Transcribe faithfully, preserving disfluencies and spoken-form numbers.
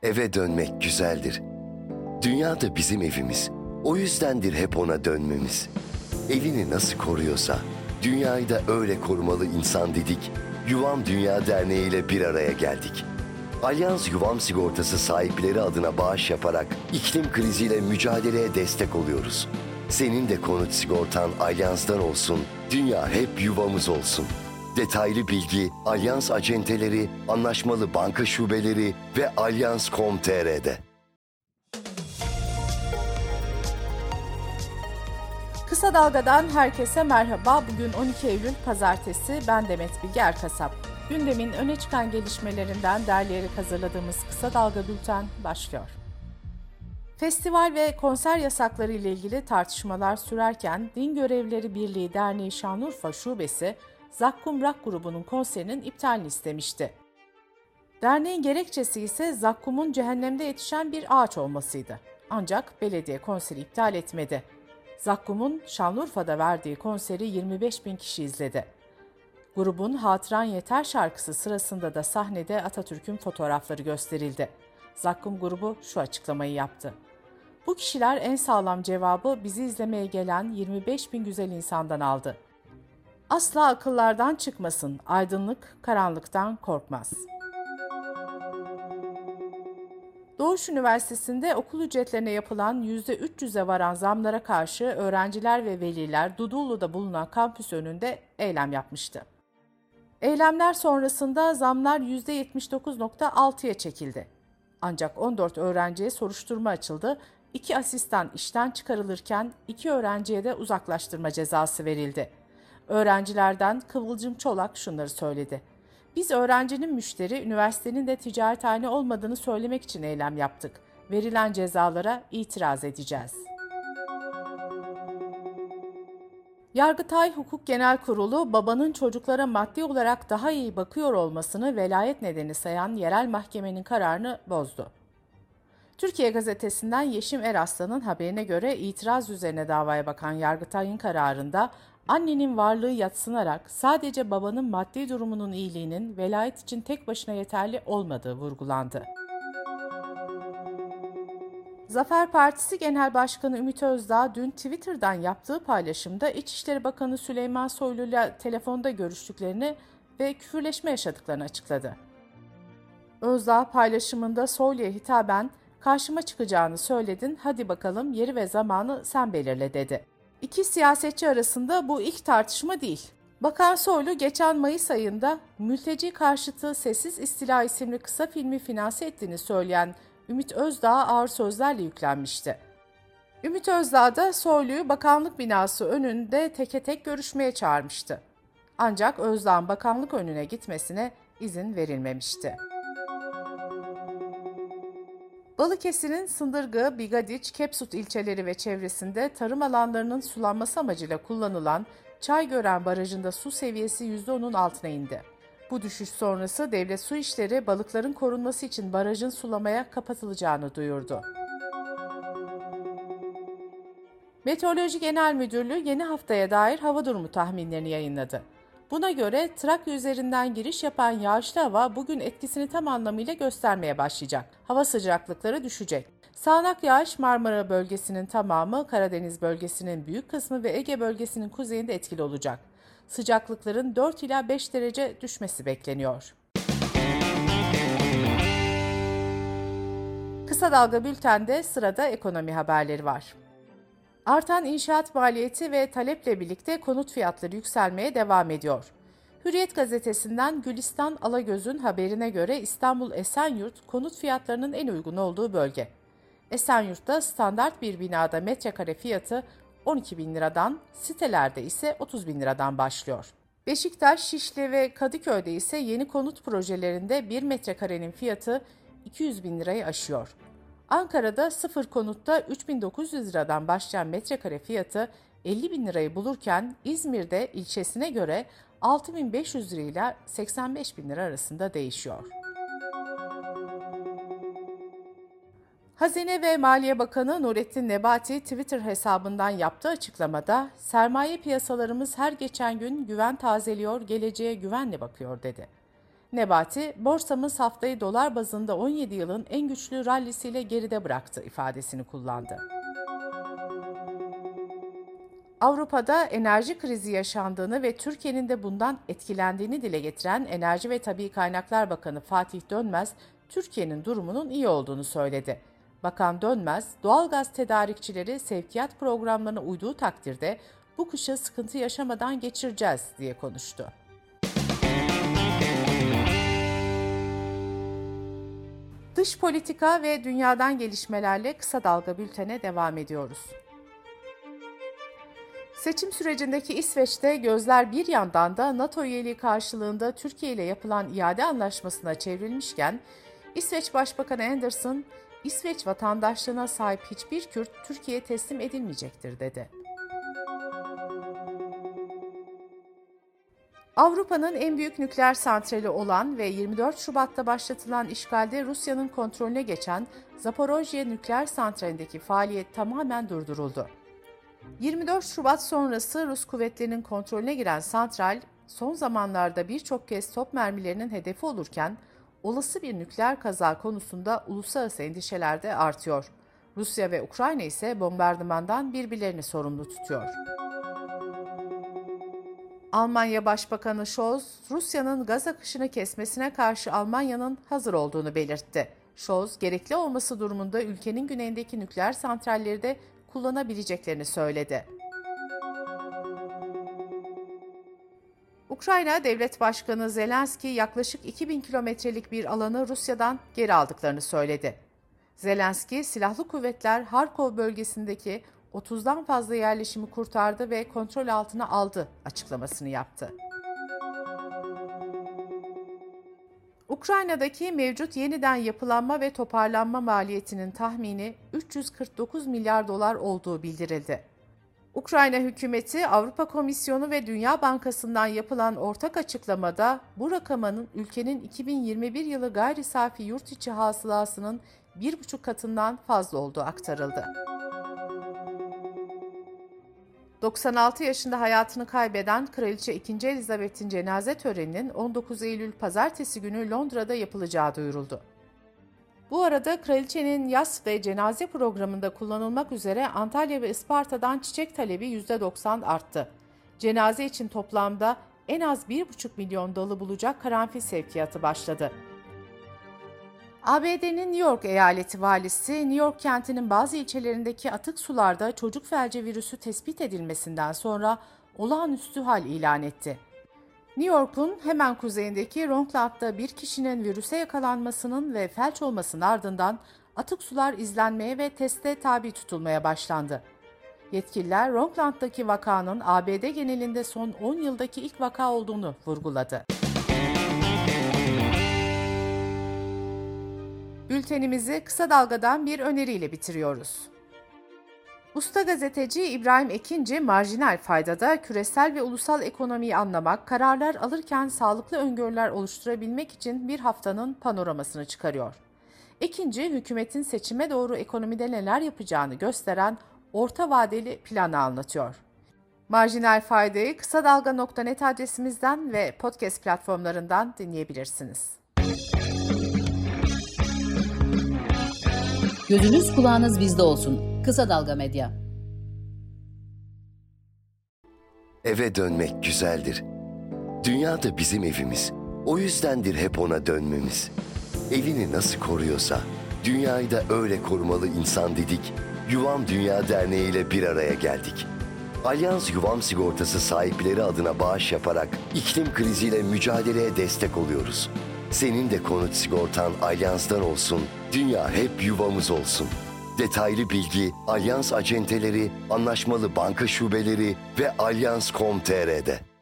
Eve dönmek güzeldir. Dünya da bizim evimiz. O yüzdendir hep ona dönmemiz. Evini nasıl koruyorsa, dünyayı da öyle korumalı insan dedik. Yuvam Dünya Derneği ile bir araya geldik. Alyans Yuvam Sigortası sahipleri adına bağış yaparak iklim kriziyle mücadeleye destek oluyoruz. Senin de konut sigortan Alyans'tan olsun, dünya hep yuvamız olsun. Detaylı bilgi Alyans acenteleri, anlaşmalı banka şubeleri ve alyans nokta com nokta tr'de. Kısa Dalga'dan herkese merhaba. Bugün on iki Eylül Pazartesi. Ben Demet Bilge Erkasap. Gündemin öne çıkan gelişmelerinden derleyerek hazırladığımız Kısa Dalga Bülten başlıyor. Festival ve konser yasakları ile ilgili tartışmalar sürerken Din Görevlileri Birliği Derneği Şanlıurfa Şubesi, Zakkum Rock grubunun konserinin iptalini istemişti. Derneğin gerekçesi ise Zakkum'un cehennemde yetişen bir ağaç olmasıydı. Ancak belediye konseri iptal etmedi. Zakkum'un Şanlıurfa'da verdiği konseri yirmi beş bin kişi izledi. Grubun Hatıran Yeter şarkısı sırasında da sahnede Atatürk'ün fotoğrafları gösterildi. Zakkum grubu şu açıklamayı yaptı. Bu kişiler en sağlam cevabı bizi izlemeye gelen yirmi beş bin güzel insandan aldı. Asla akıllardan çıkmasın, aydınlık karanlıktan korkmaz. Doğuş Üniversitesi'nde okul ücretlerine yapılan yüzde üç yüze varan zamlara karşı öğrenciler ve veliler Dudullu'da bulunan kampüs önünde eylem yapmıştı. Eylemler sonrasında zamlar yüzde yetmiş dokuz virgül altıya çekildi. Ancak on dört öğrenciye soruşturma açıldı, iki asistan işten çıkarılırken iki öğrenciye de uzaklaştırma cezası verildi. Öğrencilerden Kıvılcım Çolak şunları söyledi. Biz öğrencinin müşteri, üniversitenin de ticarethane olmadığını söylemek için eylem yaptık. Verilen cezalara itiraz edeceğiz. Yargıtay Hukuk Genel Kurulu, babanın çocuklara maddi olarak daha iyi bakıyor olmasını velayet nedeni sayan yerel mahkemenin kararını bozdu. Türkiye Gazetesi'nden Yeşim Eraslan'ın haberine göre itiraz üzerine davaya bakan Yargıtay'ın kararında, annenin varlığı yadsınarak sadece babanın maddi durumunun iyiliğinin velayet için tek başına yeterli olmadığı vurgulandı. Zafer Partisi Genel Başkanı Ümit Özdağ dün Twitter'dan yaptığı paylaşımda İçişleri Bakanı Süleyman Soylu'yla telefonda görüştüklerini ve küfürleşme yaşadıklarını açıkladı. Özdağ paylaşımında Soylu'ya hitaben karşıma çıkacağını söyledin, hadi bakalım yeri ve zamanı sen belirle dedi. İki siyasetçi arasında bu ilk tartışma değil. Bakan Soylu geçen Mayıs ayında mülteci karşıtı Sessiz İstila isimli kısa filmi finanse ettiğini söyleyen Ümit Özdağ'a ağır sözlerle yüklenmişti. Ümit Özdağ da Soylu'yu bakanlık binası önünde teke tek görüşmeye çağırmıştı. Ancak Özdağ'ın bakanlık önüne gitmesine izin verilmemişti. Balıkesir'in Sındırgı, Bigadiç, Kepsut ilçeleri ve çevresinde tarım alanlarının sulanması amacıyla kullanılan Çaygören Barajı'nda su seviyesi yüzde onun altına indi. Bu düşüş sonrası Devlet Su İşleri balıkların korunması için barajın sulamaya kapatılacağını duyurdu. Meteoroloji Genel Müdürlüğü yeni haftaya dair hava durumu tahminlerini yayınladı. Buna göre Trakya üzerinden giriş yapan yağışlı hava bugün etkisini tam anlamıyla göstermeye başlayacak. Hava sıcaklıkları düşecek. Sağanak yağış Marmara bölgesinin tamamı, Karadeniz bölgesinin büyük kısmı ve Ege bölgesinin kuzeyinde etkili olacak. Sıcaklıkların dört ila beş derece düşmesi bekleniyor. Kısa Dalga Bülten'de sırada ekonomi haberleri var. Artan inşaat maliyeti ve taleple birlikte konut fiyatları yükselmeye devam ediyor. Hürriyet gazetesinden Gülistan Alagöz'ün haberine göre İstanbul Esenyurt konut fiyatlarının en uygun olduğu bölge. Esenyurt'ta standart bir binada metrekare fiyatı on iki bin liradan, sitelerde ise otuz bin liradan başlıyor. Beşiktaş, Şişli ve Kadıköy'de ise yeni konut projelerinde bir metrekarenin fiyatı iki yüz bin lirayı aşıyor. Ankara'da sıfır konutta üç bin dokuz yüz liradan başlayan metrekare fiyatı elli bin lirayı bulurken İzmir'de ilçesine göre altı bin beş yüz lirayla seksen beş bin lira arasında değişiyor. Hazine ve Maliye Bakanı Nurettin Nebati Twitter hesabından yaptığı açıklamada sermaye piyasalarımız her geçen gün güven tazeliyor, geleceğe güvenle bakıyor dedi. Nebati, borsamız haftayı dolar bazında on yedi yılın en güçlü rallisiyle geride bıraktı ifadesini kullandı. Avrupa'da enerji krizi yaşandığını ve Türkiye'nin de bundan etkilendiğini dile getiren Enerji ve Tabii Kaynaklar Bakanı Fatih Dönmez, Türkiye'nin durumunun iyi olduğunu söyledi. Bakan Dönmez, doğalgaz tedarikçileri sevkiyat programlarına uyduğu takdirde bu kışı sıkıntı yaşamadan geçireceğiz diye konuştu. Dış politika ve dünyadan gelişmelerle kısa dalga bültene devam ediyoruz. Seçim sürecindeki İsveç'te gözler bir yandan da NATO üyeliği karşılığında Türkiye ile yapılan iade anlaşmasına çevrilmişken, İsveç Başbakanı Andersson, İsveç vatandaşlığına sahip hiçbir Kürt Türkiye'ye teslim edilmeyecektir dedi. Avrupa'nın en büyük nükleer santrali olan ve yirmi dört Şubat'ta başlatılan işgalde Rusya'nın kontrolüne geçen Zaporojye nükleer santralindeki faaliyet tamamen durduruldu. yirmi dört Şubat sonrası Rus kuvvetlerinin kontrolüne giren santral, son zamanlarda birçok kez top mermilerinin hedefi olurken, olası bir nükleer kaza konusunda uluslararası endişeler de artıyor. Rusya ve Ukrayna ise bombardımandan birbirlerini sorumlu tutuyor. Almanya Başbakanı Scholz, Rusya'nın gaz akışını kesmesine karşı Almanya'nın hazır olduğunu belirtti. Scholz, gerekli olması durumunda ülkenin güneyindeki nükleer santralleri de kullanabileceklerini söyledi. Ukrayna Devlet Başkanı Zelenski yaklaşık iki bin kilometrelik bir alanı Rusya'dan geri aldıklarını söyledi. Zelenski, silahlı kuvvetler Harkov bölgesindeki otuzdan fazla yerleşimi kurtardı ve kontrol altına aldı açıklamasını yaptı. Ukrayna'daki mevcut yeniden yapılanma ve toparlanma maliyetinin tahmini üç yüz kırk dokuz milyar dolar olduğu bildirildi. Ukrayna hükümeti, Avrupa Komisyonu ve Dünya Bankası'ndan yapılan ortak açıklamada bu rakamın ülkenin iki bin yirmi bir yılı gayri safi yurt içi hasılasının bir buçuk katından fazla olduğu aktarıldı. doksan altı yaşında hayatını kaybeden Kraliçe ikinci. Elizabeth'in cenaze töreninin on dokuz Eylül Pazartesi günü Londra'da yapılacağı duyuruldu. Bu arada Kraliçenin yas ve cenaze programında kullanılmak üzere Antalya ve Isparta'dan çiçek talebi yüzde doksan arttı. Cenaze için toplamda en az bir buçuk milyon dalı bulacak karanfil sevkiyatı başladı. A B D'nin New York eyaleti valisi, New York kentinin bazı ilçelerindeki atık sularda çocuk felci virüsü tespit edilmesinden sonra olağanüstü hal ilan etti. New York'un hemen kuzeyindeki Rockland'da bir kişinin virüse yakalanmasının ve felç olmasının ardından atık sular izlenmeye ve teste tabi tutulmaya başlandı. Yetkililer Rockland'daki vakanın A B D genelinde son on yıldaki ilk vaka olduğunu vurguladı. Bültenimizi kısa dalgadan bir öneriyle bitiriyoruz. Usta gazeteci İbrahim Ekinci, marjinal faydada küresel ve ulusal ekonomiyi anlamak, kararlar alırken sağlıklı öngörüler oluşturabilmek için bir haftanın panoramasını çıkarıyor. Ekinci, hükümetin seçime doğru ekonomide neler yapacağını gösteren orta vadeli planı anlatıyor. Marjinal faydayı kısa dalga nokta net adresimizden ve podcast platformlarından dinleyebilirsiniz. Gözünüz kulağınız bizde olsun. Kısa Dalga Medya. Eve dönmek güzeldir. Dünya da bizim evimiz. O yüzdendir hep ona dönmemiz. Evini nasıl koruyorsa, dünyayı da öyle korumalı insan dedik. Yuvam Dünya Derneği ile bir araya geldik. Alyans Yuvam Sigortası sahipleri adına bağış yaparak iklim kriziyle mücadeleye destek oluyoruz. Senin de konut sigortan Alyans'tan olsun, dünya hep yuvamız olsun. Detaylı bilgi Alyans acenteleri, anlaşmalı banka şubeleri ve alyans nokta com nokta tr'de.